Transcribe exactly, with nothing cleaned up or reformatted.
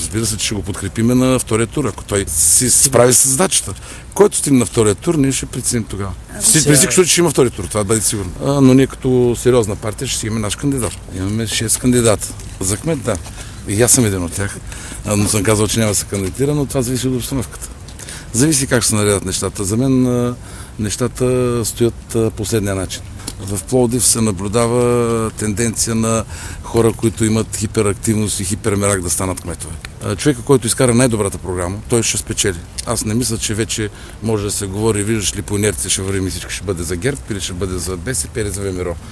Разбира се, че ще го подкрепиме на втория тур, ако той си справи с задачата. Който стигне на втория тур, ние ще преценим тогава. При всички случаи ще има втори тур, това да бъде сигурно. А, но ние като сериозна партия ще си имаме наш кандидат. Имаме шест кандидата. За кмет, да. И аз съм един от тях. Но съм казал, че няма да се кандидатира, но това зависи от обстановката. Зависи как се наредят нещата. За мен нещата стоят последния начин. В Пловдив се наблюдава тенденция на хора, които имат хиперактивност и хипермерак да станат кметове. Човека, който изкара най-добрата програма, той ще спечели. Аз не мисля, че вече може да се говори, виждаш ли по инерция ще вървим и всичко ще бъде за ГЕРБ, или ще бъде за БСП, или за ВМРО.